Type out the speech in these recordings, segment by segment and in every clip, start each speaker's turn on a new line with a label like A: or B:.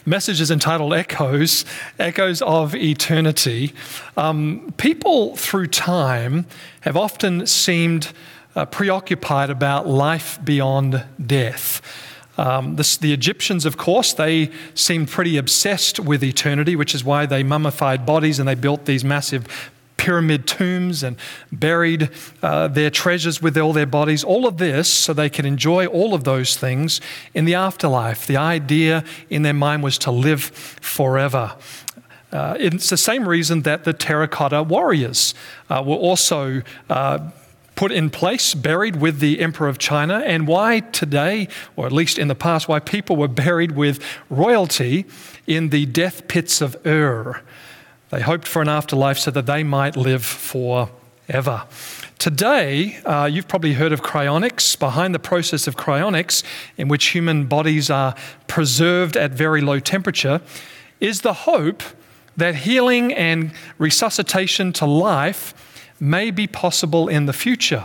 A: message is entitled Echoes, Echoes of Eternity. People through time have often seemed preoccupied about life beyond death. The Egyptians, of course, they seemed pretty obsessed with eternity, which is why they mummified bodies and they built these massive pyramid tombs and buried their treasures with all their bodies. All of this so they could enjoy all of those things in the afterlife. The idea in their mind was to live forever. It's the same reason that the terracotta warriors were also put in place, buried with the Emperor of China, and why today, or at least in the past, why people were buried with royalty in the death pits of Ur. They hoped for an afterlife so that they might live forever. Today, you've probably heard of cryonics. Behind the process of cryonics, in which human bodies are preserved at very low temperature, is the hope that healing and resuscitation to life may be possible in the future.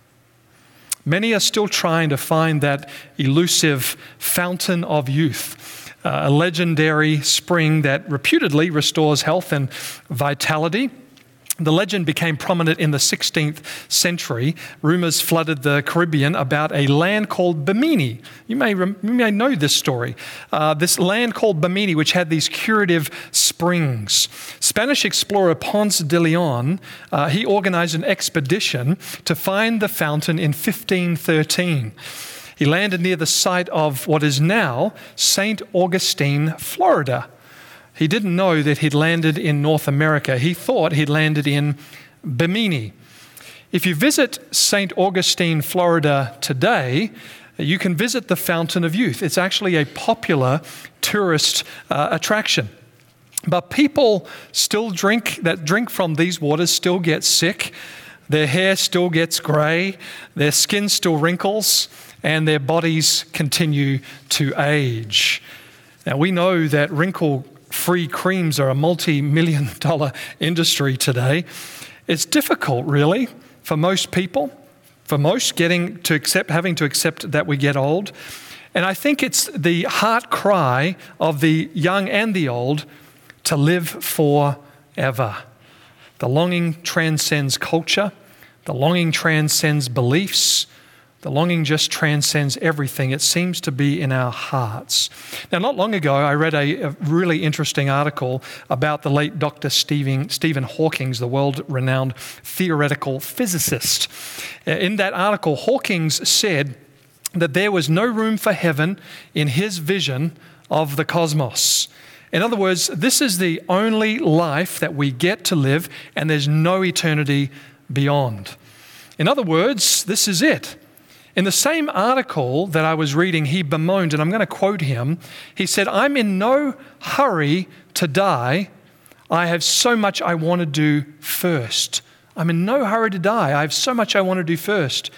A: Many are still trying to find that elusive fountain of youth, a legendary spring that reputedly restores health and vitality. The legend became prominent in the 16th century. Rumors flooded the Caribbean about a land called Bimini. You may know this story. This land called Bimini, which had these curative springs. Spanish explorer Ponce de Leon, he organized an expedition to find the fountain in 1513. He landed near the site of what is now St. Augustine, Florida. He didn't know that he'd landed in North America. He thought he'd landed in Bimini. If you visit St. Augustine, Florida today, you can visit the Fountain of Youth. It's actually a popular tourist attraction. But people still drink from these waters still get sick. Their hair still gets grey. Their skin still wrinkles. And their bodies continue to age. Now, we know that wrinkle-free creams are a multi-million-dollar industry today. It's difficult, really, for most people, having to accept that we get old. And I think it's the heart cry of the young and the old to live forever. The longing transcends culture. The longing transcends beliefs. The longing just transcends everything. It seems to be in our hearts. Now, not long ago, I read a really interesting article about the late Dr. Stephen Hawking, the world-renowned theoretical physicist. In that article, Hawking said that there was no room for heaven in his vision of the cosmos. In other words, this is the only life that we get to live, and there's no eternity beyond. In other words, this is it. In the same article that I was reading, he bemoaned, and I'm going to quote him, he said, "I'm in no hurry to die. I have so much I want to do first." I'm in no hurry to die. I have so much I want to do first.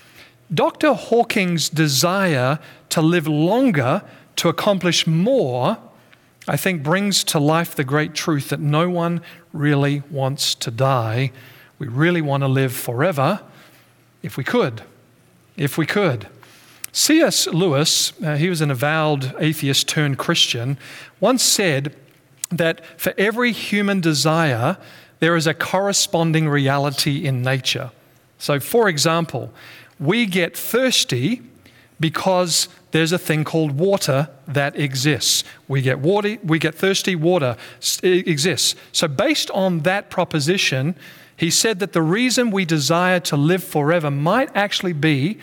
A: Dr. Hawking's desire to live longer, to accomplish more, I think brings to life the great truth that no one really wants to die. We really want to live forever if we could. If we could. C.S. Lewis, he was an avowed atheist turned Christian, once said that for every human desire, there is a corresponding reality in nature. So, for example, we get thirsty because there's a thing called water that exists. We get thirsty, water exists. So based on that proposition, he said that the reason we desire to live forever might actually be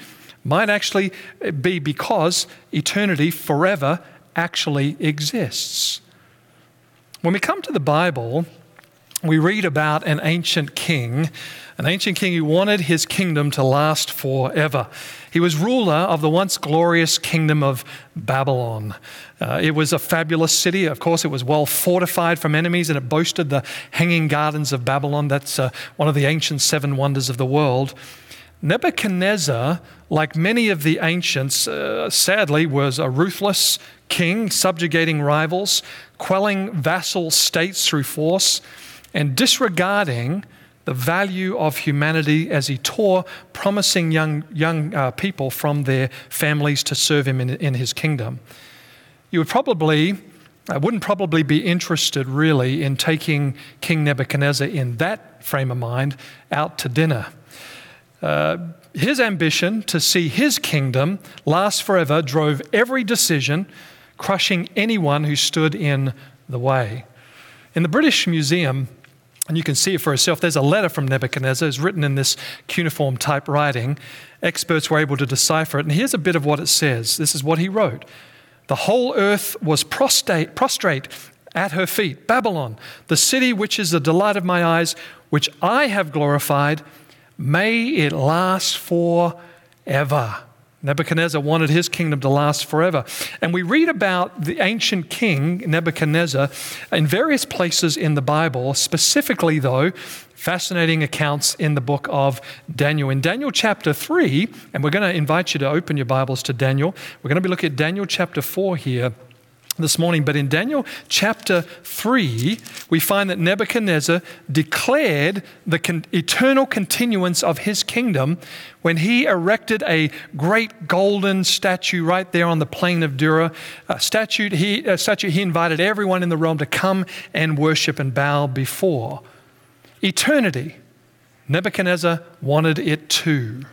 A: because eternity forever actually exists. When we come to the Bible, we read about an ancient king who wanted his kingdom to last forever. He was ruler of the once glorious kingdom of Babylon. It was a fabulous city. Of course, it was well fortified from enemies, and it boasted the Hanging Gardens of Babylon. That's one of the ancient seven wonders of the world. Nebuchadnezzar, like many of the ancients, sadly, was a ruthless king, subjugating rivals, quelling vassal states through force, and disregarding the value of humanity as he tore promising young people from their families to serve him in his kingdom. You would probably I wouldn't probably be interested really in taking King Nebuchadnezzar in that frame of mind out to dinner. His ambition to see his kingdom last forever drove every decision, crushing anyone who stood in the way. In the British Museum, and you can see it for yourself, there's a letter from Nebuchadnezzar. It's written in this cuneiform typewriting. Experts were able to decipher it. And here's a bit of what it says. This is what he wrote. The whole earth was prostrate at her feet. Babylon, the city which is the delight of my eyes, which I have glorified, may it last forever. Nebuchadnezzar wanted his kingdom to last forever. And we read about the ancient king, Nebuchadnezzar, in various places in the Bible, specifically, though, fascinating accounts in the book of Daniel. In Daniel chapter 3, and we're going to invite you to open your Bibles to Daniel. We're going to be looking at Daniel chapter 4 here this morning. But in Daniel chapter 3, we find that Nebuchadnezzar declared the eternal continuance of his kingdom when he erected a great golden statue right there on the plain of Dura. A statue he invited everyone in the realm to come and worship and bow before. Eternity. Nebuchadnezzar wanted it too.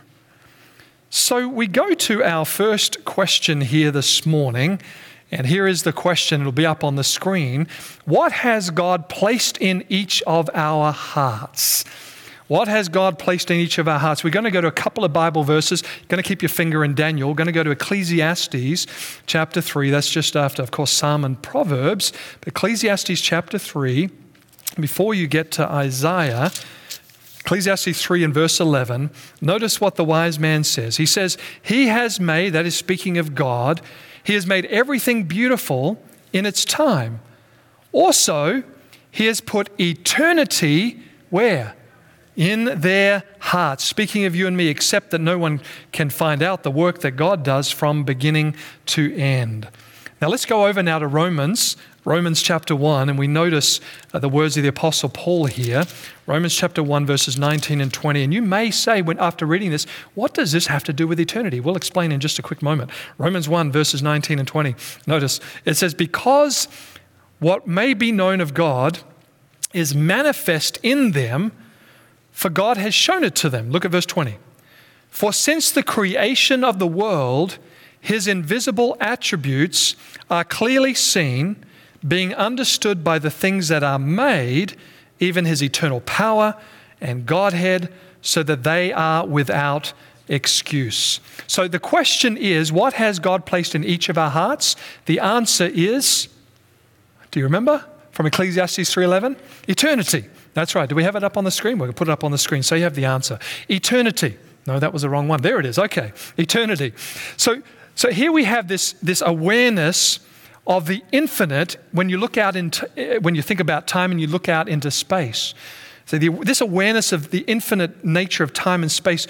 A: So we go to our first question here this morning. And here is the question, it'll be up on the screen. What has God placed in each of our hearts? What has God placed in each of our hearts? We're going to go to a couple of Bible verses. You're going to keep your finger in Daniel. We're going to go to Ecclesiastes chapter 3. That's just after, of course, Psalm and Proverbs. But Ecclesiastes chapter 3, before you get to Isaiah, Ecclesiastes 3 and verse 11, notice what the wise man says. He says, he has made, that is speaking of God, he has made everything beautiful in its time. Also, he has put eternity where? In their hearts. Speaking of you and me, except that no one can find out the work that God does from beginning to end. Now let's go over now to Romans chapter 1, and we notice the words of the Apostle Paul here. Romans chapter 1, verses 19 and 20. And you may say, after reading this, what does this have to do with eternity? We'll explain in just a quick moment. Romans 1, verses 19 and 20. Notice, it says, because what may be known of God is manifest in them, for God has shown it to them. Look at verse 20. For since the creation of the world, his invisible attributes are clearly seen, being understood by the things that are made, even his eternal power and Godhead, so that they are without excuse. So the question is, what has God placed in each of our hearts? The answer is, do you remember from Ecclesiastes 3:11? Eternity. That's right. Do we have it up on the screen? We're going to put it up on the screen so you have the answer. Eternity. No, that was the wrong one. There it is. Okay. Eternity. So here we have this awareness of the infinite when you look out when you think about time and you look out into space. So this awareness of the infinite nature of time and space,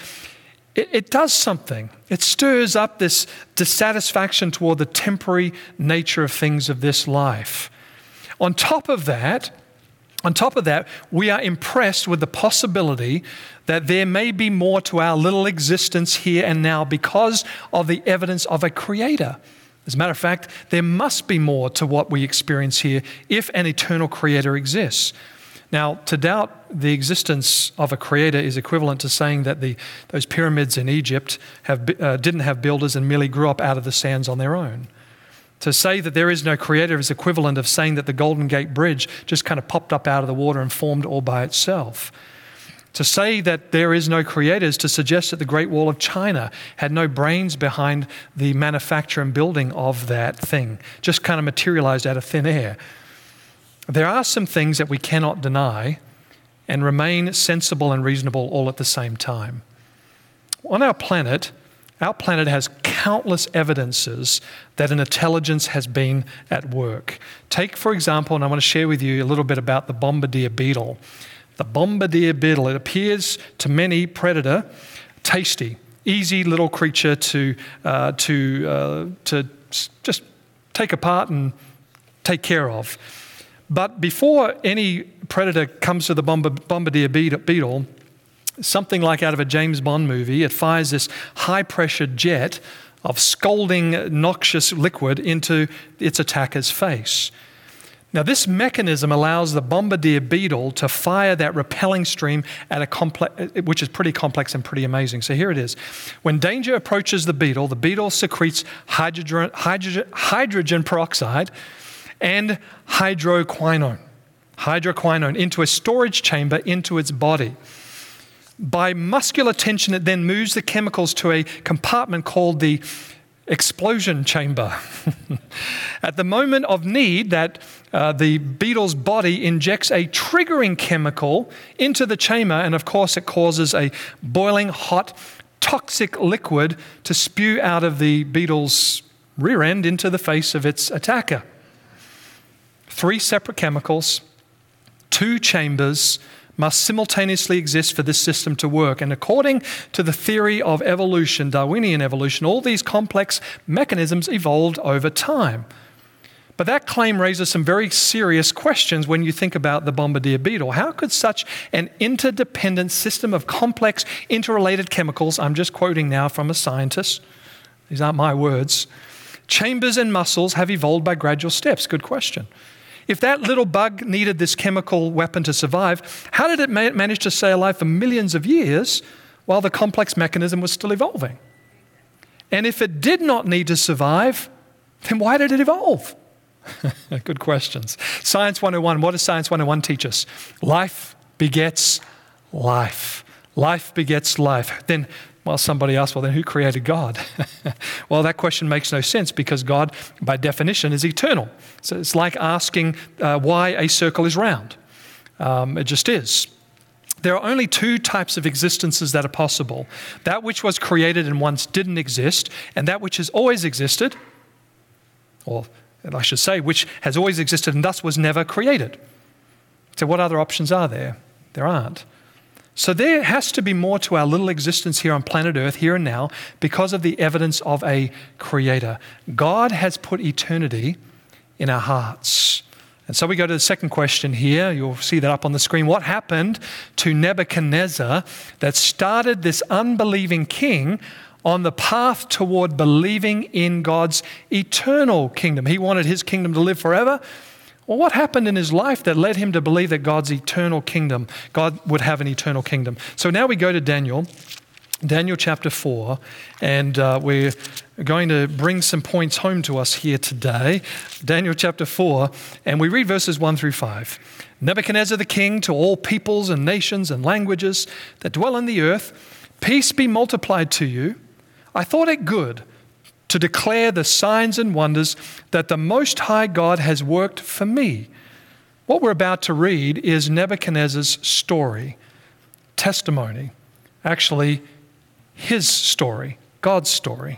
A: it does something. It stirs up this dissatisfaction toward the temporary nature of things of this life. On top of that, we are impressed with the possibility that there may be more to our little existence here and now because of the evidence of a creator. As a matter of fact, there must be more to what we experience here if an eternal creator exists. Now, to doubt the existence of a creator is equivalent to saying that those pyramids in Egypt didn't have builders and merely grew up out of the sands on their own. To say that there is no creator is equivalent of saying that the Golden Gate Bridge just kind of popped up out of the water and formed all by itself. To say that there is no creator is to suggest that the Great Wall of China had no brains behind the manufacture and building of that thing, just kind of materialized out of thin air. There are some things that we cannot deny and remain sensible and reasonable all at the same time. On our planet has countless evidences that an intelligence has been at work. Take, for example, and I want to share with you a little bit about the bombardier beetle. The bombardier beetle, it appears to many predator, tasty, easy little creature to just take apart and take care of. But before any predator comes to the bombardier beetle, something like out of a James Bond movie, it fires this high-pressure jet of scalding, noxious liquid into its attacker's face. Now, this mechanism allows the bombardier beetle to fire that repelling stream at which is pretty complex and pretty amazing. So here it is. When danger approaches the beetle secretes hydrogen peroxide and hydroquinone into a storage chamber into its body. By muscular tension, it then moves the chemicals to a compartment called the explosion chamber. At the moment of need, the beetle's body injects a triggering chemical into the chamber, and of course it causes a boiling hot toxic liquid to spew out of the beetle's rear end into the face of its attacker. 3 separate chemicals, 2 chambers must simultaneously exist for this system to work. And according to the theory of evolution, Darwinian evolution, all these complex mechanisms evolved over time. But that claim raises some very serious questions when you think about the bombardier beetle. How could such an interdependent system of complex, interrelated chemicals, I'm just quoting now from a scientist, these aren't my words, chambers and muscles have evolved by gradual steps? Good question. If that little bug needed this chemical weapon to survive, how did it manage to stay alive for millions of years while the complex mechanism was still evolving? And if it did not need to survive, then why did it evolve? Good questions. Science 101, what does Science 101 teach us? Life begets life. Life begets life. Then, somebody asked, then who created God? Well, that question makes no sense because God, by definition, is eternal. So it's like asking why a circle is round. It just is. There are only 2 types of existences that are possible. That which was created and once didn't exist, and that which has always existed, or I should say, which has always existed and thus was never created. So what other options are there? There aren't. So there has to be more to our little existence here on planet Earth, here and now, because of the evidence of a creator. God has put eternity in our hearts. And so we go to the second question here. You'll see that up on the screen. What happened to Nebuchadnezzar that started this unbelieving king on the path toward believing in God's eternal kingdom? He wanted his kingdom to live forever. Well, what happened in his life that led him to believe that God's eternal kingdom, God would have an eternal kingdom? So now we go to Daniel chapter 4, and we're going to bring some points home to us here today. Daniel chapter 4, and we read verses 1 through 5. Nebuchadnezzar the king, to all peoples and nations and languages that dwell on the earth, peace be multiplied to you. I thought it good to declare the signs and wonders that the Most High God has worked for me. What we're about to read is Nebuchadnezzar's story, testimony, actually his story, God's story.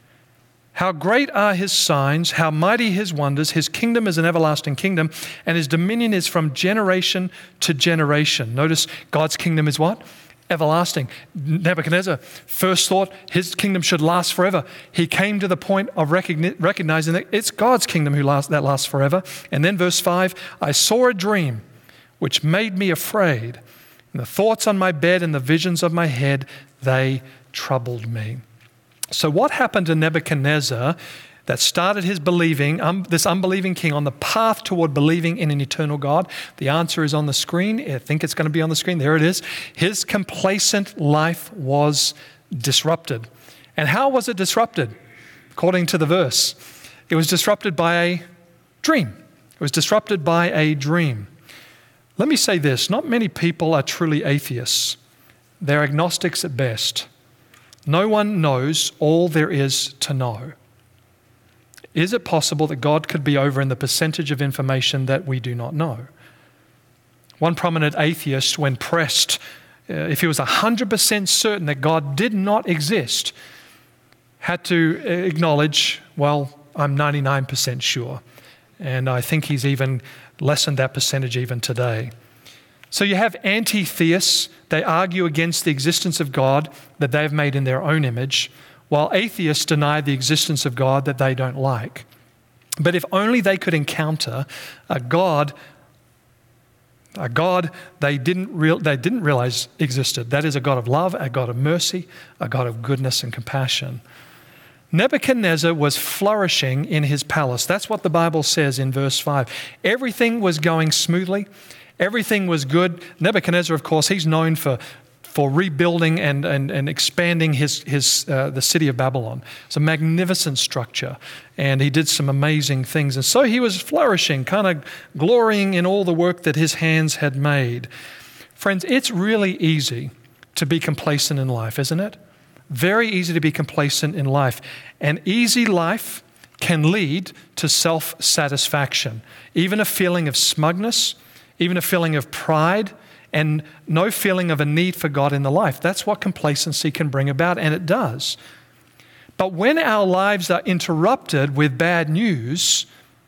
A: How great are his signs, how mighty his wonders. His kingdom is an everlasting kingdom, and his dominion is from generation to generation. Notice God's kingdom is what? Everlasting. Nebuchadnezzar first thought his kingdom should last forever. He came to the point of recognizing that it's God's kingdom that lasts forever. And then verse 5, I saw a dream which made me afraid. And the thoughts on my bed and the visions of my head, they troubled me. So what happened to Nebuchadnezzar that started his believing, this unbelieving king, on the path toward believing in an eternal God? The answer is on the screen. I think it's going to be on the screen. There it is. His complacent life was disrupted. And how was it disrupted? According to the verse, it was disrupted by a dream. It was disrupted by a dream. Let me say this. Not many people are truly atheists. They're agnostics at best. No one knows all there is to know. Is it possible that God could be over in the percentage of information that we do not know? One prominent atheist, when pressed if he was 100% certain that God did not exist, had to acknowledge, well, I'm 99% sure. And I think he's even lessened that percentage even today. So you have anti-theists. They argue against the existence of God that they've made in their own image, while atheists deny the existence of God that they don't like. But if only they could encounter a God they didn't realize existed. That is a God of love, a God of mercy, a God of goodness and compassion. Nebuchadnezzar was flourishing in his palace. That's what the Bible says in verse 5. Everything was going smoothly. Everything was good. Nebuchadnezzar, of course, he's known for rebuilding and expanding the city of Babylon. It's a magnificent structure, and he did some amazing things. And so he was flourishing, kind of glorying in all the work that his hands had made. Friends, it's really easy to be complacent in life, isn't it? Very easy to be complacent in life. An easy life can lead to self-satisfaction, even a feeling of smugness, even a feeling of pride, and no feeling of a need for God in the life. That's what complacency can bring about, and it does. But when our lives are interrupted with bad news,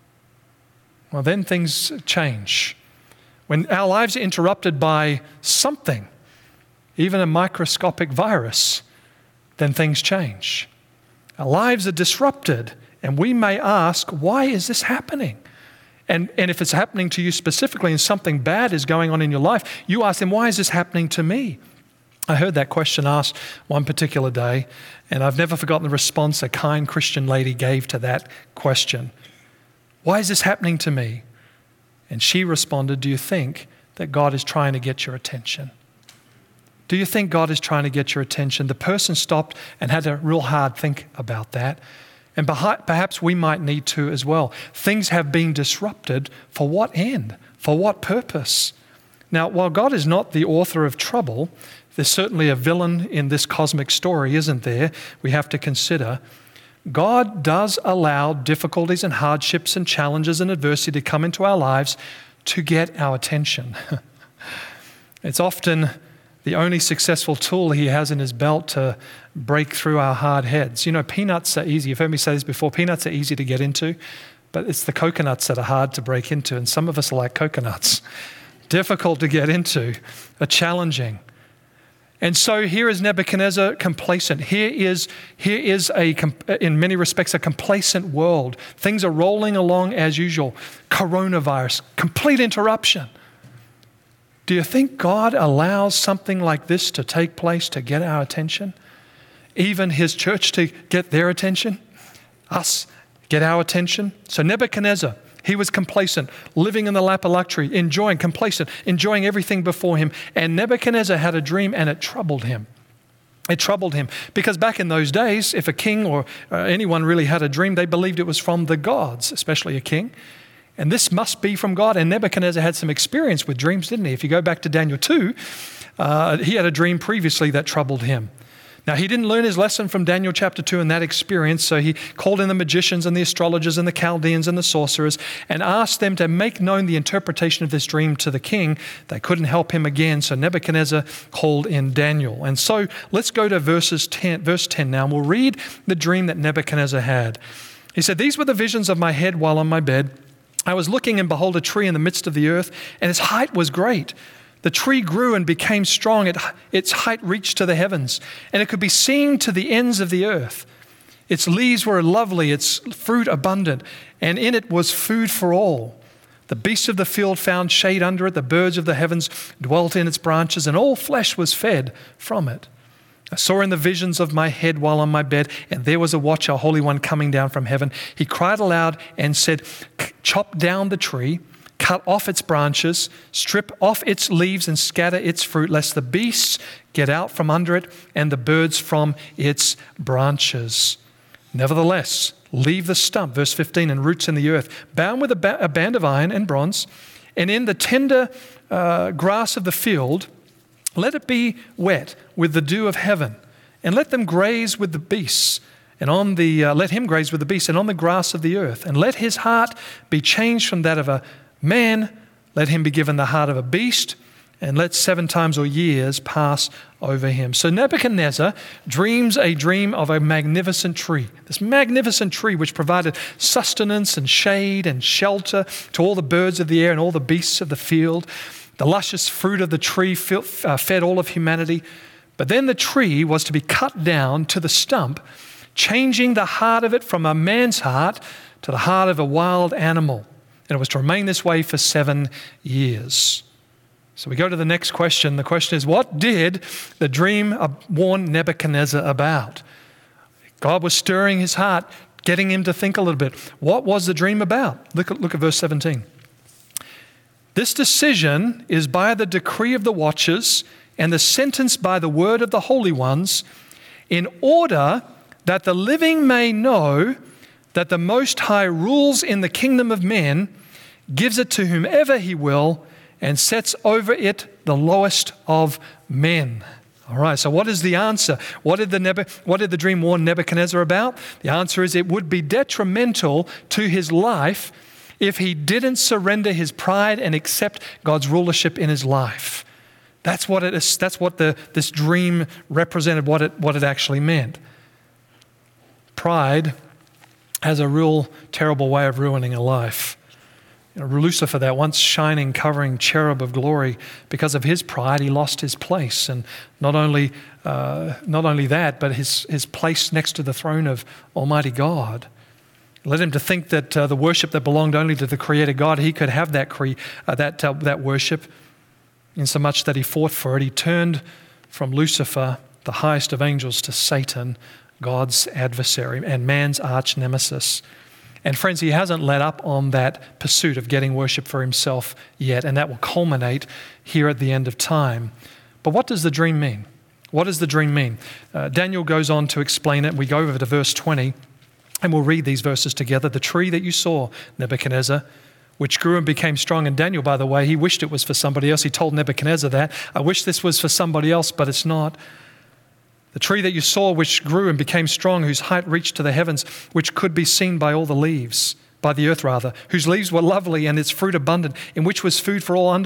A: well, then things change. When our lives are interrupted by something, even a microscopic virus, then things change. Our lives are disrupted, and we may ask, why is this happening? And if it's happening to you specifically and something bad is going on in your life, you ask them, why is this happening to me? I heard that question asked one particular day, and I've never forgotten the response a kind Christian lady gave to that question. Why is this happening to me? And she responded, do you think that God is trying to get your attention? Do you think God is trying to get your attention? The person stopped and had a real hard think about that. And perhaps we might need to as well. Things have been disrupted. For what end? For what purpose? Now, while God is not the author of trouble, there's certainly a villain in this cosmic story, isn't there? We have to consider. God does allow difficulties and hardships and challenges and adversity to come into our lives to get our attention. It's often the only successful tool he has in his belt to break through our hard heads. You know, peanuts are easy. You've heard me say this before. Peanuts are easy to get into, but it's the coconuts that are hard to break into, and some of us are like coconuts. Difficult to get into, are challenging. And so here is Nebuchadnezzar complacent. Here is in many respects, a complacent world. Things are rolling along as usual. Coronavirus, complete interruption. Do you think God allows something like this to take place to get our attention? Even his church to get their attention? Us get our attention? So Nebuchadnezzar, he was complacent, living in the lap of luxury, enjoying everything before him. And Nebuchadnezzar had a dream, and it troubled him. It troubled him because back in those days, if a king or anyone really had a dream, they believed it was from the gods, especially a king. And this must be from God. And Nebuchadnezzar had some experience with dreams, didn't he? If you go back to Daniel 2, he had a dream previously that troubled him. Now, he didn't learn his lesson from Daniel chapter 2 in that experience, so he called in the magicians and the astrologers and the Chaldeans and the sorcerers and asked them to make known the interpretation of this dream to the king. They couldn't help him again, so Nebuchadnezzar called in Daniel. And so let's go to verse 10 now, and we'll read the dream that Nebuchadnezzar had. He said, "These were the visions of my head while on my bed. I was looking, and behold, a tree in the midst of the earth, and its height was great. The tree grew and became strong. Its height reached to the heavens, and it could be seen to the ends of the earth. Its leaves were lovely, its fruit abundant, and in it was food for all. The beasts of the field found shade under it. The birds of the heavens dwelt in its branches, and all flesh was fed from it. I saw in the visions of my head while on my bed, and there was a watcher, a holy one, coming down from heaven. He cried aloud and said, 'Chop down the tree, cut off its branches, strip off its leaves and scatter its fruit, lest the beasts get out from under it and the birds from its branches. Nevertheless, leave the stump,'" verse 15, "and roots in the earth, bound with a band of iron and bronze, and in the tender grass of the field, let it be wet with the dew of heaven, and let them graze with the beasts, and let him graze with the beasts, and on the grass of the earth. And let his heart be changed from that of a man, let him be given the heart of a beast, and let 7 times or years pass over him." So Nebuchadnezzar dreams a dream of a magnificent tree. This magnificent tree which provided sustenance and shade and shelter to all the birds of the air and all the beasts of the field. The luscious fruit of the tree fed all of humanity. But then the tree was to be cut down to the stump, changing the heart of it from a man's heart to the heart of a wild animal. And it was to remain this way for 7 years. So we go to the next question. The question is, what did the dream warn Nebuchadnezzar about? God was stirring his heart, getting him to think a little bit. What was the dream about? Look at verse 17. This decision is by the decree of the watchers and the sentence by the word of the holy ones, in order that the living may know that the Most High rules in the kingdom of men, gives it to whomever he will, and sets over it the lowest of men. All right, so what is the answer? What did the dream warn Nebuchadnezzar about? The answer is it would be detrimental to his life if he didn't surrender his pride and accept God's rulership in his life. That's what it is. That's what this dream represented, what it actually meant. Pride has a real terrible way of ruining a life. Lucifer, that once shining, covering cherub of glory, because of his pride, he lost his place. And not only that, but his place next to the throne of Almighty God. Led him to think that the worship that belonged only to the Creator God, he could have that worship, insomuch that he fought for it. He turned from Lucifer, the highest of angels, to Satan, God's adversary and man's arch nemesis. And friends, he hasn't let up on that pursuit of getting worship for himself yet, and that will culminate here at the end of time. But what does the dream mean? What does the dream mean? Daniel goes on to explain it. We go over to verse 20, and we'll read these verses together. The tree that you saw, Nebuchadnezzar, which grew and became strong. And Daniel, by the way, he wished it was for somebody else. He told Nebuchadnezzar that. I wish this was for somebody else, but it's not. The tree that you saw, which grew and became strong, whose height reached to the heavens, which could be seen by all the leaves, by the earth rather, whose leaves were lovely and its fruit abundant, in which was food for all under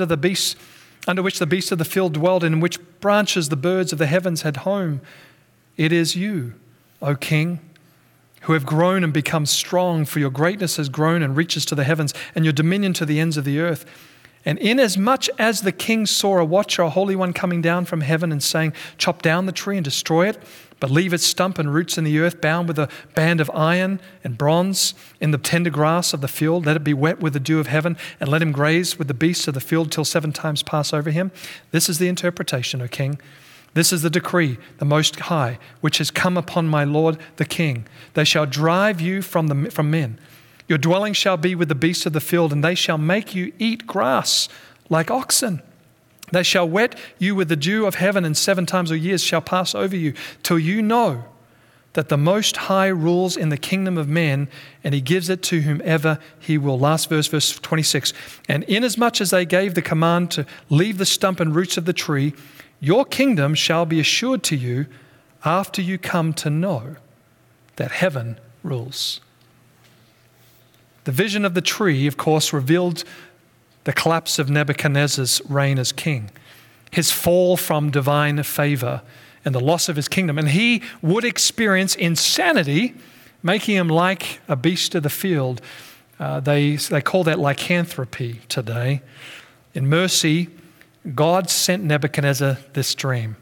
A: which the beasts of the field dwelled, and in which branches the birds of the heavens had home. It is you, O King, who have grown and become strong, for your greatness has grown and reaches to the heavens, and your dominion to the ends of the earth. And inasmuch as the king saw a watcher, a holy one, coming down from heaven and saying, chop down the tree and destroy it, but leave its stump and roots in the earth, bound with a band of iron and bronze in the tender grass of the field, let it be wet with the dew of heaven, and let him graze with the beasts of the field till 7 times pass over him. This is the interpretation, O king. This is the decree, the Most High, which has come upon my Lord the king. They shall drive you from men. Your dwelling shall be with the beasts of the field, and they shall make you eat grass like oxen. They shall wet you with the dew of heaven, and 7 times a year shall pass over you, till you know that the Most High rules in the kingdom of men, and he gives it to whomever he will. Last verse 26. And inasmuch as they gave the command to leave the stump and roots of the tree, your kingdom shall be assured to you after you come to know that heaven rules. The vision of the tree, of course, revealed the collapse of Nebuchadnezzar's reign as king, his fall from divine favor, and the loss of his kingdom. And he would experience insanity, making him like a beast of the field. They call that lycanthropy today. In mercy, God sent Nebuchadnezzar this dream.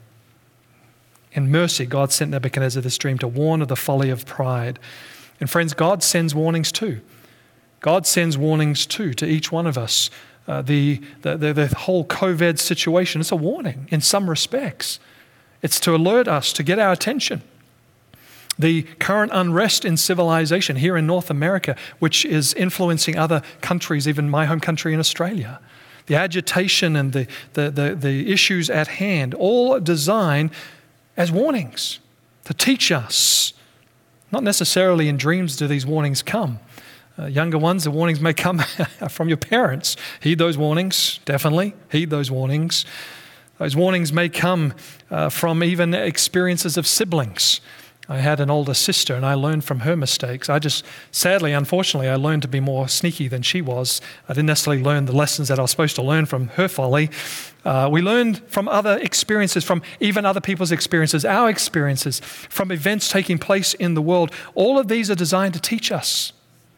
A: In mercy, God sent Nebuchadnezzar this dream to warn of the folly of pride. And friends, God sends warnings too. God sends warnings too to each one of us. The whole COVID situation is a warning in some respects. It's to alert us, to get our attention. The current unrest in civilization here in North America, which is influencing other countries, even my home country in Australia. The agitation and the issues at hand, all designed as warnings to teach us. Not necessarily in dreams do these warnings come. Younger ones, the warnings may come from your parents. Heed those warnings, definitely. Heed those warnings. Those warnings may come from even experiences of siblings. I had an older sister and I learned from her mistakes. Unfortunately, I learned to be more sneaky than she was. I didn't necessarily learn the lessons that I was supposed to learn from her folly. We learned from other experiences, from even other people's experiences, our experiences, from events taking place in the world. All of these are designed to teach us.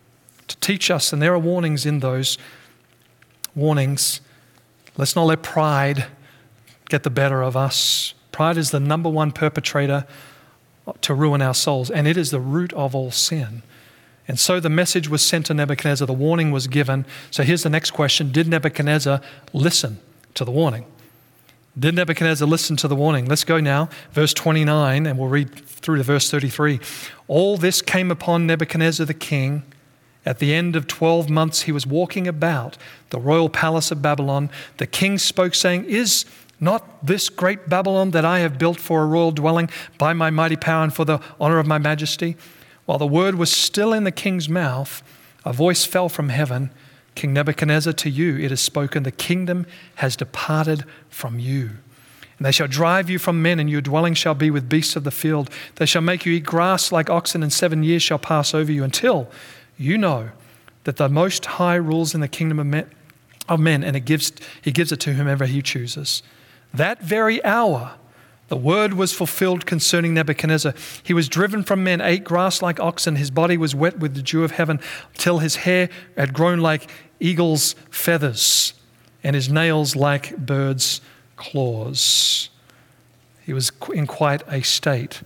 A: And there are warnings in those warnings. Let's not let pride get the better of us. Pride is the number one perpetrator to ruin our souls, and it is the root of all sin. And so the message was sent to Nebuchadnezzar, the warning was given. So here's the next question. Did Nebuchadnezzar listen to the warning? Did Nebuchadnezzar listen to the warning? Let's go now, verse 29, and we'll read through to verse 33. All this came upon Nebuchadnezzar the king. At the end of 12 months, he was walking about the royal palace of Babylon. The king spoke, saying, Is not this great Babylon that I have built for a royal dwelling by my mighty power and for the honor of my majesty? While the word was still in the king's mouth, a voice fell from heaven. King Nebuchadnezzar, to you it is spoken, the kingdom has departed from you. And they shall drive you from men, and your dwelling shall be with beasts of the field. They shall make you eat grass like oxen, and 7 years shall pass over you until you know that the Most High rules in the kingdom of men, and he gives it to whomever he chooses. That very hour, the word was fulfilled concerning Nebuchadnezzar. He was driven from men, ate grass like oxen. His body was wet with the dew of heaven till his hair had grown like eagle's feathers and his nails like birds' claws. He was in quite a state.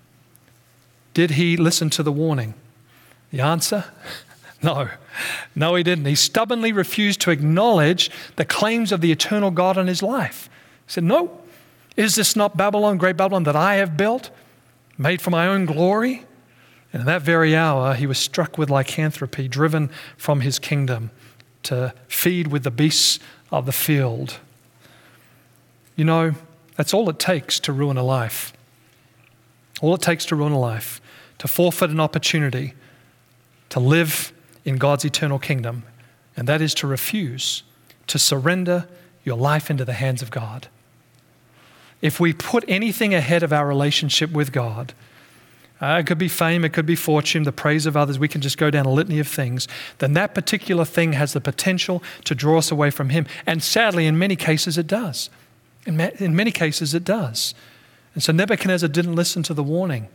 A: Did he listen to the warning? The answer? No. No, he didn't. He stubbornly refused to acknowledge the claims of the eternal God on his life. He said, no. Is this not Babylon, great Babylon, that I have built, made for my own glory? And in that very hour, he was struck with lycanthropy, driven from his kingdom to feed with the beasts of the field. You know, that's all it takes to ruin a life. All it takes to ruin a life, to forfeit an opportunity to live in God's eternal kingdom, and that is to refuse to surrender your life into the hands of God. If we put anything ahead of our relationship with God, it could be fame, it could be fortune, the praise of others, we can just go down a litany of things, then that particular thing has the potential to draw us away from Him. And sadly, in many cases it does. In many cases it does. And so Nebuchadnezzar didn't listen to the warning.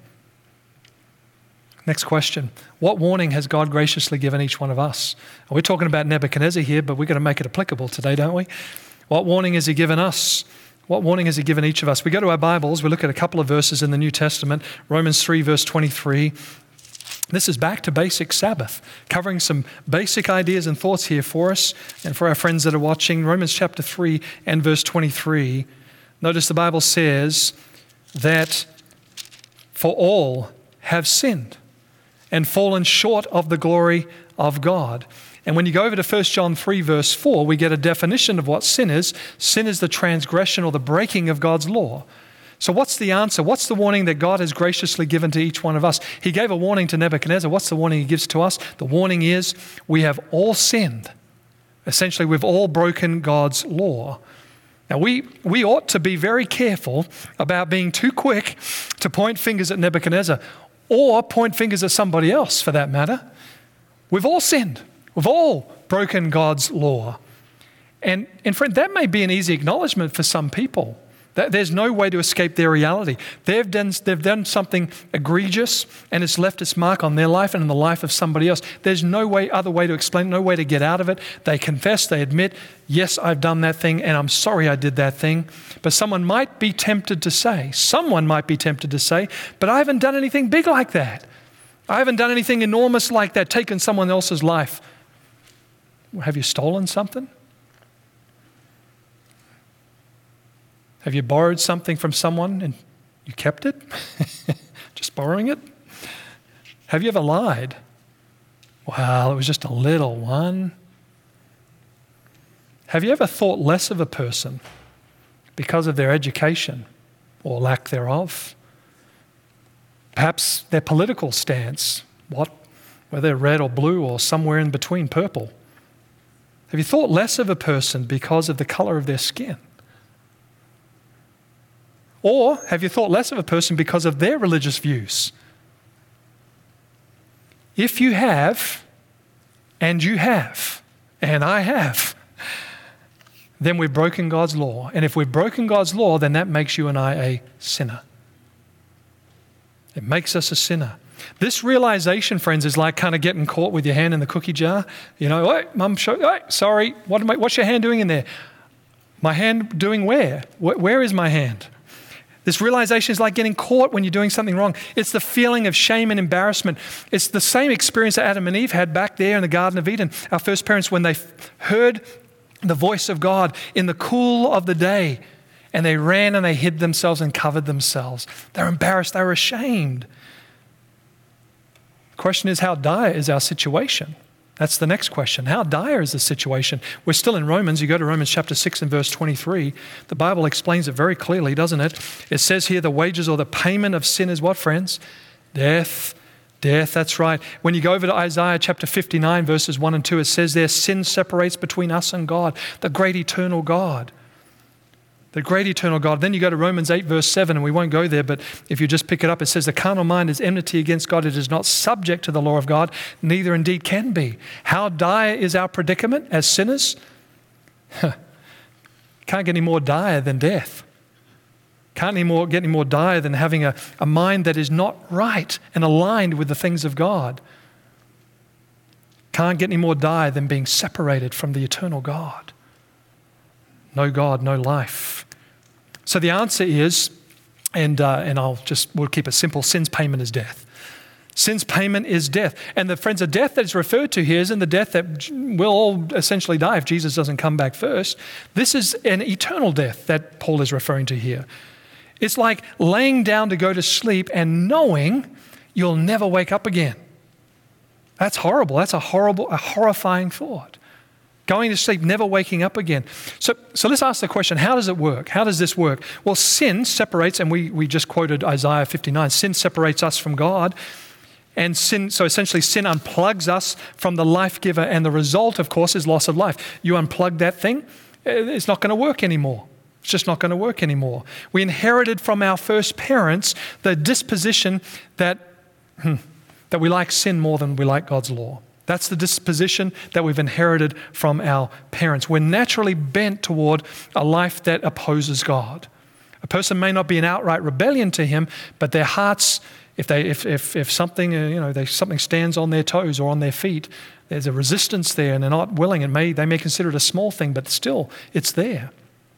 A: Next question. What warning has God graciously given each one of us? We're talking about Nebuchadnezzar here, but we've got to make it applicable today, don't we? What warning has He given us? What warning has He given each of us? We go to our Bibles, we look at a couple of verses in the New Testament. Romans 3, verse 23. This is back to basic Sabbath, covering some basic ideas and thoughts here for us and for our friends that are watching. Romans chapter 3 and verse 23. Notice the Bible says that for all have sinned and fallen short of the glory of God. And when you go over to 1 John 3 verse 4, we get a definition of what sin is. Sin is the transgression or the breaking of God's law. So what's the answer? What's the warning that God has graciously given to each one of us? He gave a warning to Nebuchadnezzar. What's the warning He gives to us? The warning is we have all sinned. Essentially, we've all broken God's law. Now, we ought to be very careful about being too quick to point fingers at Nebuchadnezzar or point fingers at somebody else for that matter. We've all sinned. We've all broken God's law. And friend, that may be an easy acknowledgement for some people. There's no way to escape their reality. They've done something egregious and it's left its mark on their life and in the life of somebody else. There's no other way to explain, no way to get out of it. They confess, they admit, yes, I've done that thing and I'm sorry I did that thing. But someone might be tempted to say, but I haven't done anything big like that. I haven't done anything enormous like that, taken someone else's life. Have you stolen something? Have you borrowed something from someone and you kept it? Just borrowing it? Have you ever lied? Well, it was just a little one. Have you ever thought less of a person because of their education or lack thereof? Perhaps their political stance, whether they're red or blue or somewhere in between, purple. Have you thought less of a person because of the color of their skin? Or have you thought less of a person because of their religious views? If you have, and you have, and I have, then we've broken God's law. And if we've broken God's law, then that makes you and I a sinner. It makes us a sinner. This realization, friends, is like kind of getting caught with your hand in the cookie jar. You know, hey, Mum, sorry, what's your hand doing in there? My hand doing where? Where is my hand? This realization is like getting caught when you're doing something wrong. It's the feeling of shame and embarrassment. It's the same experience that Adam and Eve had back there in the Garden of Eden. Our first parents, when they heard the voice of God in the cool of the day, And they ran and they hid themselves and covered themselves. They're embarrassed. They were ashamed. The question is, how dire is our situation? That's the next question. How dire is the situation? We're still in Romans. You go to Romans chapter 6 and verse 23. The Bible explains it very clearly, doesn't it? It says here the wages or the payment of sin is what, friends? Death. Death, that's right. When you go over to Isaiah chapter 59 verses 1 and 2, it says there, sin separates between us and God, the great eternal God. The great eternal God. Then you go to Romans 8 verse 7, and we won't go there, but if you just pick it up, it says the carnal mind is enmity against God. It is not subject to the law of God, neither indeed can be. How dire is our predicament as sinners? Can't get any more dire than death. Can't get any more dire than having a mind that is not right and aligned with the things of God. Can't get any more dire than being separated from the eternal God. No God, no life. So the answer is, and we'll keep it simple, sin's payment is death. Sin's payment is death. And the friends, the death that is referred to here isn't the death that we'll all essentially die if Jesus doesn't come back first. This is an eternal death that Paul is referring to here. It's like laying down to go to sleep and knowing you'll never wake up again. That's horrible. That's a horrifying thought. Going to sleep, never waking up again. So let's ask the question, how does it work? How does this work? Well, sin separates, and we just quoted Isaiah 59, sin separates us from God. And so essentially sin unplugs us from the life giver, and the result, of course, is loss of life. You unplug that thing, it's not going to work anymore. It's just not going to work anymore. We inherited from our first parents the disposition that we like sin more than we like God's law. That's the disposition that we've inherited from our parents. We're naturally bent toward a life that opposes God. A person may not be in outright rebellion to Him, but their hearts, if something stands on their toes or on their feet, there's a resistance there, and they're not willing. They may consider it a small thing, but still, it's there.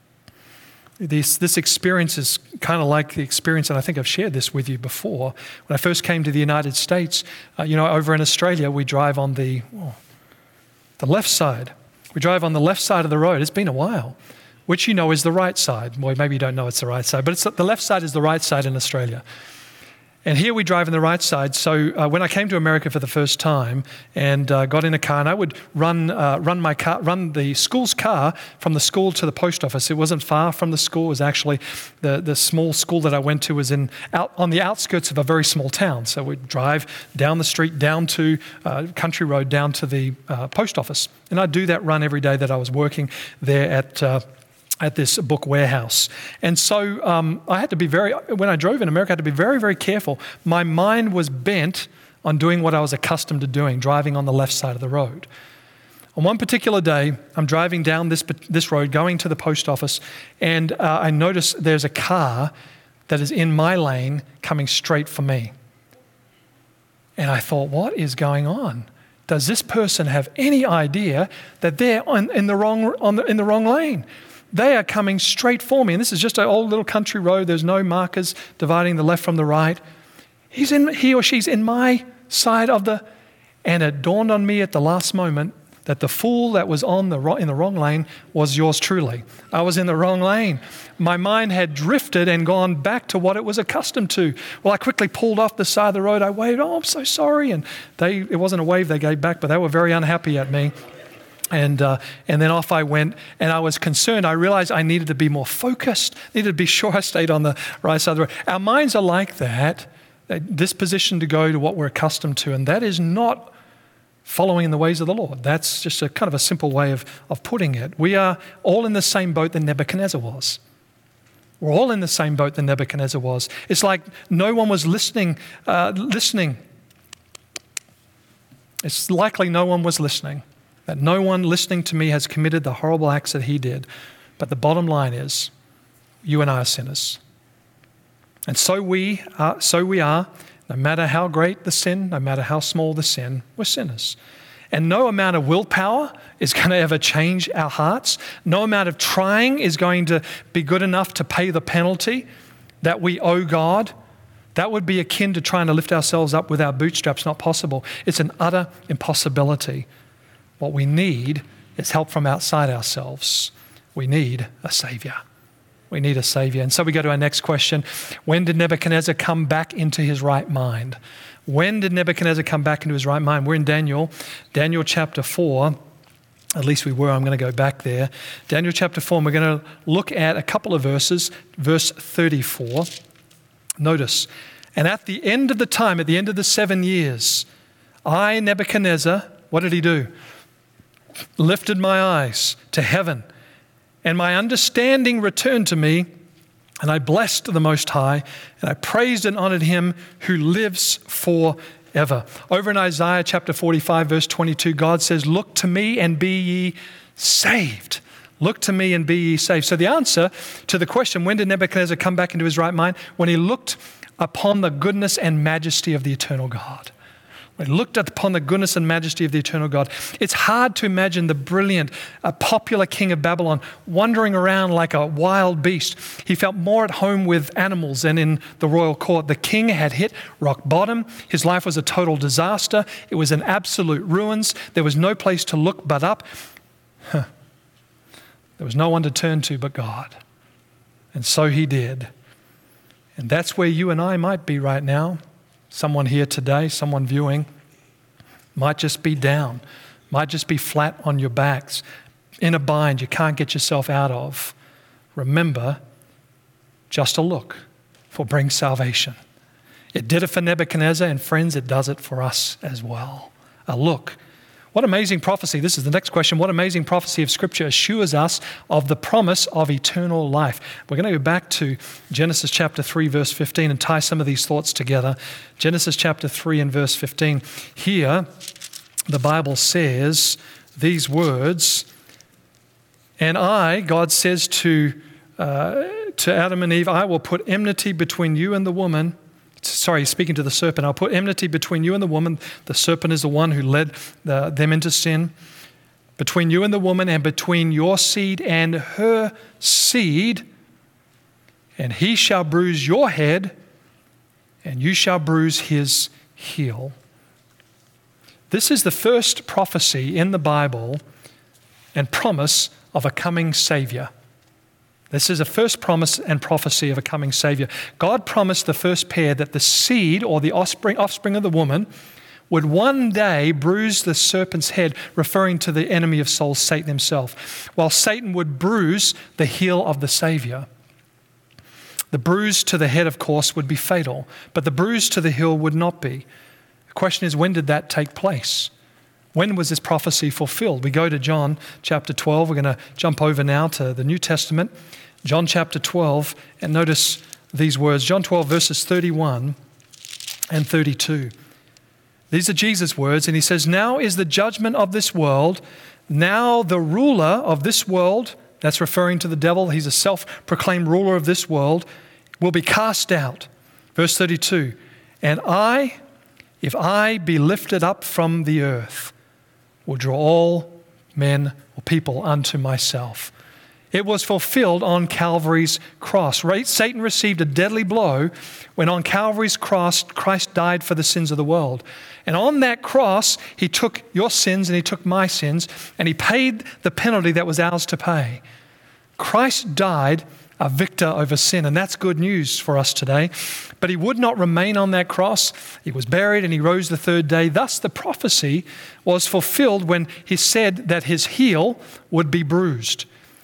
A: This experience is kind of like the experience, and I think I've shared this with you before. When I first came to the United States, over in Australia, we drive on the left side. We drive on the left side of the road. It's been a while, which is the right side. Well, maybe you don't know it's the right side, but the left side is the right side in Australia. And here we drive on the right side. So when I came to America for the first time and got in a car, and I would run the school's car from the school to the post office. It wasn't far from the school. It was actually the small school that I went to was out on the outskirts of a very small town. So we'd drive down the street, down to country road, down to the post office. And I'd do that run every day that I was working there at this book warehouse. And so I had to be when I drove in America, I had to be very, very careful. My mind was bent on doing what I was accustomed to doing, driving on the left side of the road. On one particular day, I'm driving down this road, going to the post office, and I notice there's a car that is in my lane coming straight for me. And I thought, what is going on? Does this person have any idea that they're in the wrong lane? They are coming straight for me. And this is just an old little country road. There's no markers dividing the left from the right. He or she's in my side of and it dawned on me at the last moment that the fool that was in the wrong lane was yours truly. I was in the wrong lane. My mind had drifted and gone back to what it was accustomed to. Well, I quickly pulled off the side of the road. I waved, "Oh, I'm so sorry." And it wasn't a wave they gave back, but they were very unhappy at me. And then off I went, and I was concerned. I realized I needed to be more focused, needed to be sure I stayed on the right side of the road. Our minds are like that, disposition to go to what we're accustomed to, and that is not following in the ways of the Lord. That's just a kind of a simple way of putting it. We are all in the same boat that Nebuchadnezzar was. We're all in the same boat that Nebuchadnezzar was. It's like no one was listening. It's likely no one was listening. That no one listening to me has committed the horrible acts that he did. But the bottom line is, you and I are sinners. And so we are, no matter how great the sin, no matter how small the sin, we're sinners. And no amount of willpower is going to ever change our hearts. No amount of trying is going to be good enough to pay the penalty that we owe God. That would be akin to trying to lift ourselves up with our bootstraps. Not possible. It's an utter impossibility. What we need is help from outside ourselves. We need a Savior. We need a Savior. And so we go to our next question. When did Nebuchadnezzar come back into his right mind? When did Nebuchadnezzar come back into his right mind? We're in Daniel chapter 4. At least we were. I'm going to go back there. Daniel chapter 4, and we're going to look at a couple of verses. Verse 34. Notice, and at the end of the time, at the end of the 7 years, I, Nebuchadnezzar, what did he do? Lifted my eyes to heaven, and my understanding returned to me, and I blessed the Most High, and I praised and honored him who lives forever. Over in Isaiah chapter 45, verse 22, God says, look to me and be ye saved. Look to me and be ye saved. So the answer to the question, when did Nebuchadnezzar come back into his right mind? When he looked upon the goodness and majesty of the eternal God. When he looked upon the goodness and majesty of the eternal God. It's hard to imagine the brilliant, popular king of Babylon wandering around like a wild beast. He felt more at home with animals than in the royal court. The king had hit rock bottom. His life was a total disaster. It was an absolute ruins. There was no place to look but up. There was no one to turn to but God. And so he did. And that's where you and I might be right now. Someone here today, someone viewing, might just be down, might just be flat on your backs, in a bind you can't get yourself out of. Remember, just a look will bring salvation. It did it for Nebuchadnezzar, and friends, it does it for us as well. A look. What amazing prophecy. This is the next question. What amazing prophecy of Scripture assures us of the promise of eternal life? We're going to go back to Genesis chapter 3, verse 15 and tie some of these thoughts together. Genesis chapter 3 and verse 15. Here, the Bible says these words, and I, God says to Adam and Eve, I will put enmity between you and the woman. Sorry, speaking to the serpent, I'll put enmity between you and the woman. The serpent is the one who led them into sin. Between you and the woman, and between your seed and her seed. And he shall bruise your head, and you shall bruise his heel. This is the first prophecy in the Bible and promise of a coming Savior. This is a first promise and prophecy of a coming Savior. God promised the first pair that the seed, or the offspring of the woman, would one day bruise the serpent's head, referring to the enemy of souls, Satan himself, while Satan would bruise the heel of the Savior. The bruise to the head, of course, would be fatal, but the bruise to the heel would not be. The question is, when did that take place? When was this prophecy fulfilled? We go to John chapter 12. We're going to jump over now to the New Testament. John chapter 12, and notice these words. John 12, verses 31 and 32. These are Jesus' words, and he says, now is the judgment of this world. Now the ruler of this world, that's referring to the devil, he's a self-proclaimed ruler of this world, will be cast out. Verse 32, and I, if I be lifted up from the earth, will draw all men or people unto myself. It was fulfilled on Calvary's cross. Satan received a deadly blow when on Calvary's cross, Christ died for the sins of the world. And on that cross, he took your sins and he took my sins, and he paid the penalty that was ours to pay. Christ died a victor over sin, and that's good news for us today. But he would not remain on that cross. He was buried and he rose the third day. Thus the prophecy was fulfilled when he said that his heel would be bruised.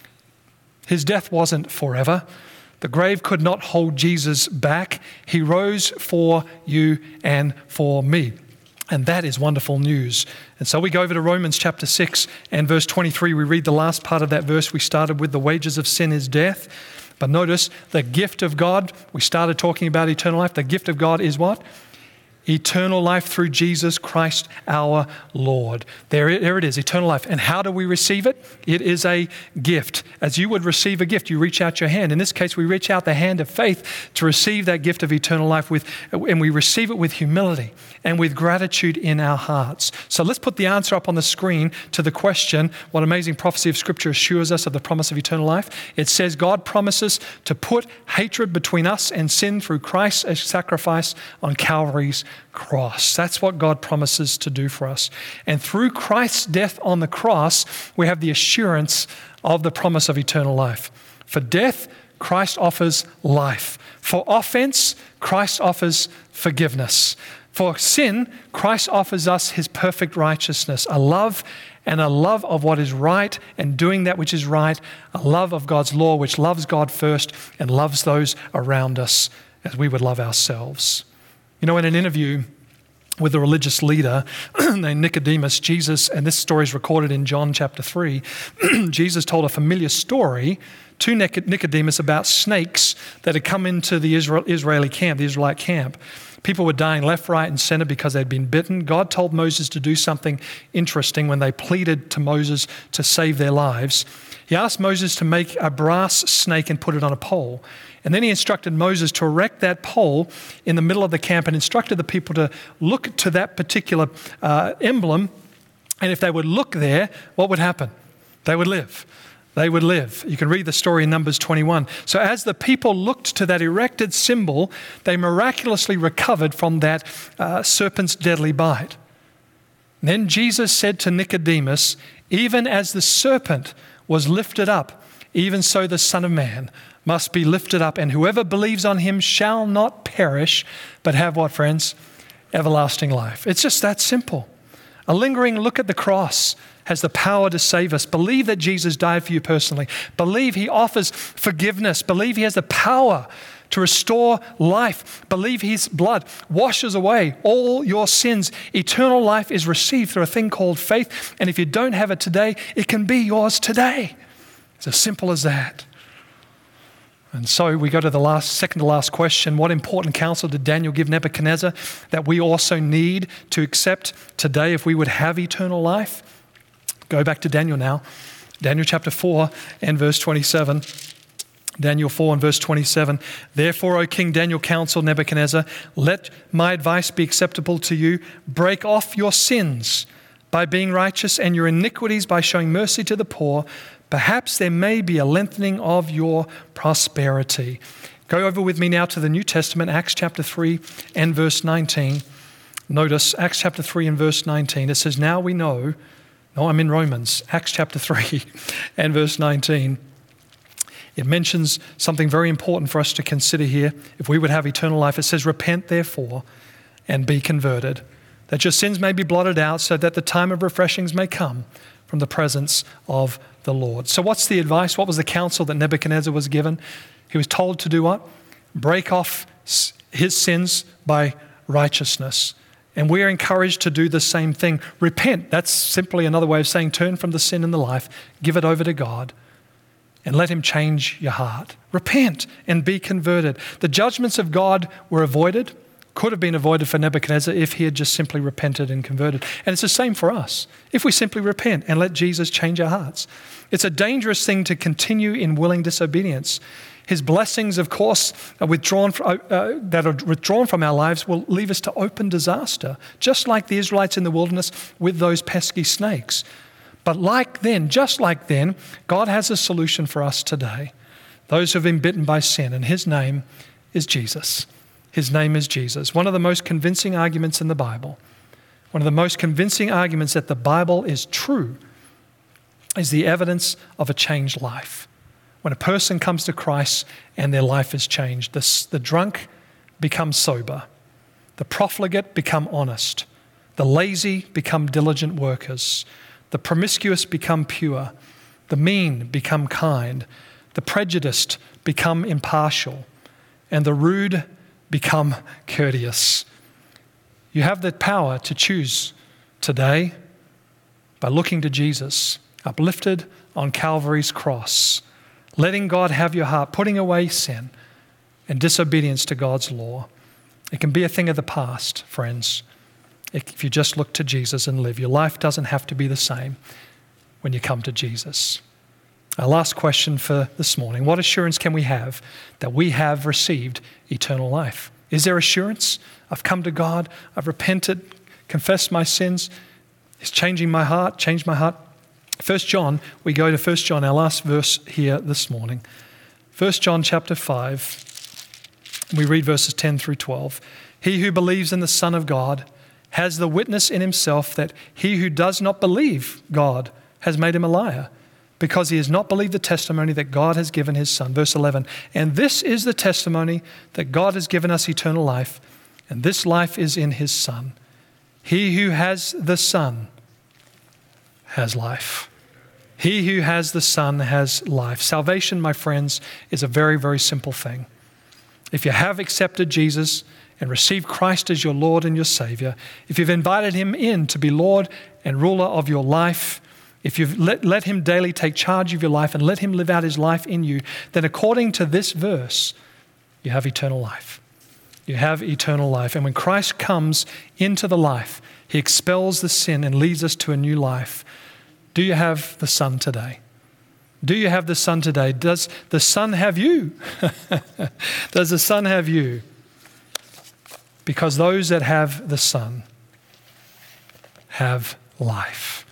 A: His death wasn't forever. The grave could not hold Jesus back. He rose for you and for me. And that is wonderful news. And so we go over to Romans chapter 6 and verse 23. We read the last part of that verse. We started with the wages of sin is death. But notice the gift of God, we started talking about eternal life. The gift of God is what? Eternal life through Jesus Christ our Lord. There it is, eternal life. And how do we receive it? It is a gift. As you would receive a gift, you reach out your hand. In this case, we reach out the hand of faith to receive that gift of eternal life and we receive it with humility and with gratitude in our hearts. So let's put the answer up on the screen to the question, what amazing prophecy of Scripture assures us of the promise of eternal life? It says God promises to put hatred between us and sin through Christ's sacrifice on Calvary's cross. That's what God promises to do for us. And through Christ's death on the cross, we have the assurance of the promise of eternal life. For death Christ offers life. For offense, Christ offers forgiveness. For sin, Christ offers us his perfect righteousness, a love of what is right and doing that which is right, a love of God's law which loves God first and loves those around us as we would love ourselves. You know, in an interview with a religious leader named Nicodemus, Jesus, and this story is recorded in John chapter 3, Jesus told a familiar story to Nicodemus about snakes that had come into the Israelite camp. People were dying left, right, and center because they'd been bitten. God told Moses to do something interesting when they pleaded to Moses to save their lives. He asked Moses to make a brass snake and put it on a pole. And then he instructed Moses to erect that pole in the middle of the camp and instructed the people to look to that particular emblem. And if they would look there, what would happen? They would live. They would live. You can read the story in Numbers 21. So as the people looked to that erected symbol, they miraculously recovered from that serpent's deadly bite. And then Jesus said to Nicodemus, even as the serpent was lifted up, even so the Son of Man must be lifted up, and whoever believes on him shall not perish, but have what, friends? Everlasting life. It's just that simple. A lingering look at the cross has the power to save us. Believe that Jesus died for you personally. Believe he offers forgiveness. Believe he has the power to restore life. Believe his blood washes away all your sins. Eternal life is received through a thing called faith. And if you don't have it today, it can be yours today. It's as simple as that. And so we go to the second to last question. What important counsel did Daniel give Nebuchadnezzar that we also need to accept today if we would have eternal life? Go back to Daniel now. Daniel chapter 4 and verse 27. Daniel 4 and verse 27. Therefore, O King Daniel, counsel Nebuchadnezzar, let my advice be acceptable to you. Break off your sins by being righteous and your iniquities by showing mercy to the poor. Perhaps there may be a lengthening of your prosperity. Go over with me now to the New Testament, Acts chapter 3 and verse 19. Notice Acts chapter 3 and verse 19. It says, now we know, no, I'm in Romans, Acts chapter 3 and verse 19. It mentions something very important for us to consider here. If we would have eternal life, it says, repent therefore and be converted, that your sins may be blotted out, so that the time of refreshings may come from the presence of the Lord. So what's the advice? What was the counsel that Nebuchadnezzar was given? He was told to do what? Break off his sins by righteousness. And we're encouraged to do the same thing. Repent. That's simply another way of saying turn from the sin in the life, give it over to God, and let him change your heart. Repent and be converted. The judgments of God were avoided, could have been avoided for Nebuchadnezzar if he had just simply repented and converted. And it's the same for us, if we simply repent and let Jesus change our hearts. It's a dangerous thing to continue in willing disobedience. His blessings, of course, that are withdrawn from our lives will leave us to open disaster, just like the Israelites in the wilderness with those pesky snakes. But just like then, God has a solution for us today. Those who have been bitten by sin, and his name is Jesus. His name is Jesus. One of the most convincing arguments in the Bible, one of the most convincing arguments that the Bible is true, is the evidence of a changed life. When a person comes to Christ and their life is changed, the drunk becomes sober, the profligate become honest, the lazy become diligent workers, the promiscuous become pure, the mean become kind, the prejudiced become impartial, and the rude become courteous. You have the power to choose today by looking to Jesus, uplifted on Calvary's cross, letting God have your heart, putting away sin and disobedience to God's law. It can be a thing of the past, friends, if you just look to Jesus and live. Your life doesn't have to be the same when you come to Jesus. Our last question for this morning: what assurance can we have that we have received eternal life? Is there assurance? I've come to God, I've repented, confessed my sins, He's changed my heart. 1 John, we go to 1 John, our last verse here this morning. 1 John chapter 5, we read verses 10 through 12. He who believes in the Son of God has the witness in himself that he who does not believe God has made him a liar, because he has not believed the testimony that God has given his Son. Verse 11, and this is the testimony that God has given us eternal life, and this life is in his Son. He who has the Son has life. He who has the Son has life. Salvation, my friends, is a very, very simple thing. If you have accepted Jesus and received Christ as your Lord and your Savior, if you've invited him in to be Lord and ruler of your life, if you've let him daily take charge of your life and let him live out his life in you, then according to this verse, you have eternal life. You have eternal life. And when Christ comes into the life, he expels the sin and leads us to a new life. Do you have the Son today? Do you have the Son today? Does the Son have you? Does the Son have you? Because those that have the Son have life.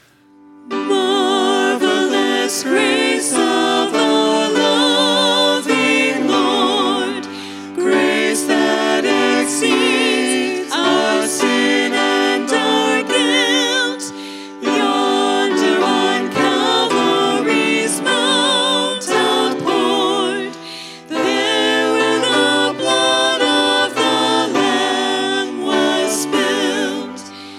B: Marvelous grace of the loving Lord, grace that exceeds our sin and our guilt. Yonder on Calvary's mount outpoured, there where the blood of the Lamb was spilled.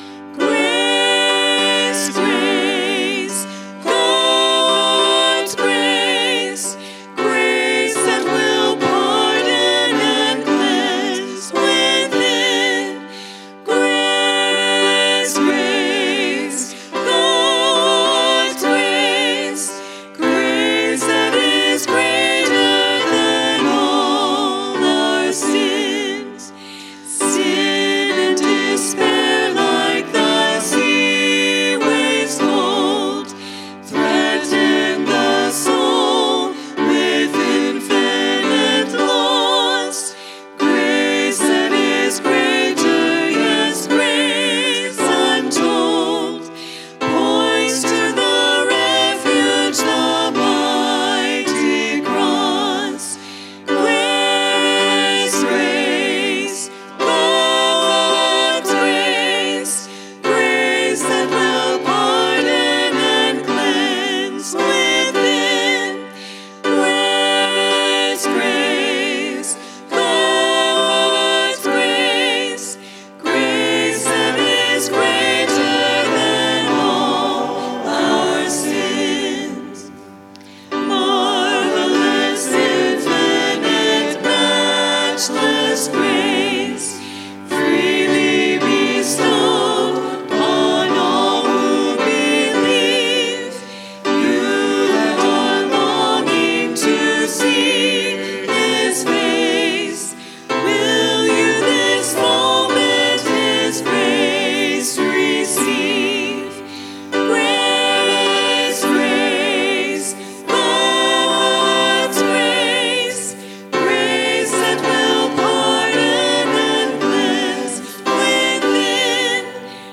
B: Grace, grace, God's grace, grace that will pardon and cleanse within. Grace, grace, God's grace, grace that is greater than all our sins. Sin and despair like the sea waves cold threaten the soul with infinite loss. Grace that is greater, yes, grace untold, points to the refuge, the mighty cross. Grace, grace, God's grace, grace that will pardon and cleanse within. Grace, grace, God's grace, grace that is greater than all our sins. Marvelous, infinite, matchless grace, freely bestowed on all who believe. You that are longing to see his face, will you this moment his grace receive? Grace, grace, God's grace, grace that will pardon and cleanse within.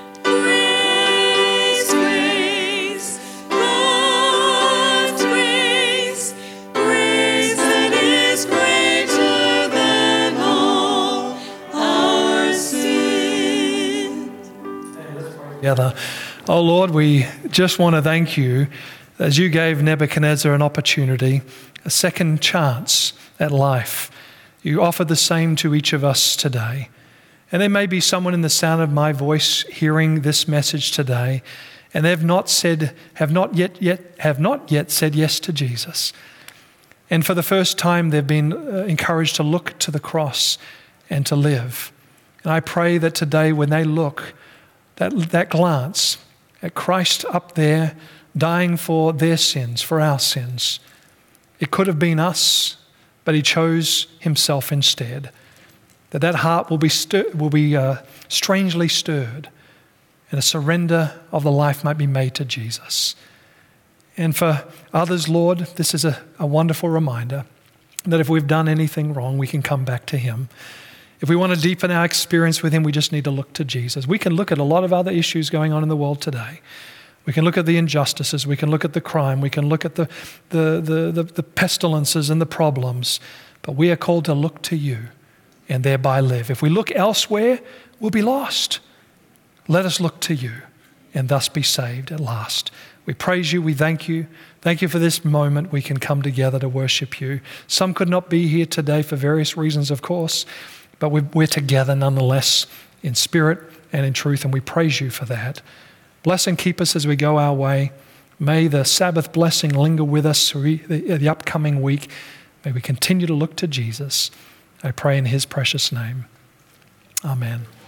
B: Grace, grace, God's grace, grace that is greater than all our sins.
A: Together. Oh Lord, we just want to thank you as you gave Nebuchadnezzar an opportunity, a second chance at life. You offer the same to each of us today. And there may be someone in the sound of my voice hearing this message today, and they've not said, have not yet said yes to Jesus. And for the first time, they've been encouraged to look to the cross and to live. And I pray that today, when they look, that glance at Christ up there dying for their sins, for our sins, it could have been us, but he chose himself instead. That heart will be strangely stirred, and a surrender of the life might be made to Jesus. And for others, Lord, this is a wonderful reminder that if we've done anything wrong, we can come back to him. If we want to deepen our experience with him, we just need to look to Jesus. We can look at a lot of other issues going on in the world today. We can look at the injustices. We can look at the crime. We can look at the pestilences and the problems. But we are called to look to you and thereby live. If we look elsewhere, we'll be lost. Let us look to you and thus be saved at last. We praise you, we thank you. Thank you for this moment we can come together to worship you. Some could not be here today for various reasons, of course, but we're together nonetheless in spirit and in truth, and we praise you for that. Bless and keep us as we go our way. May the Sabbath blessing linger with us through the upcoming week. May we continue to look to Jesus. I pray in his precious name. Amen.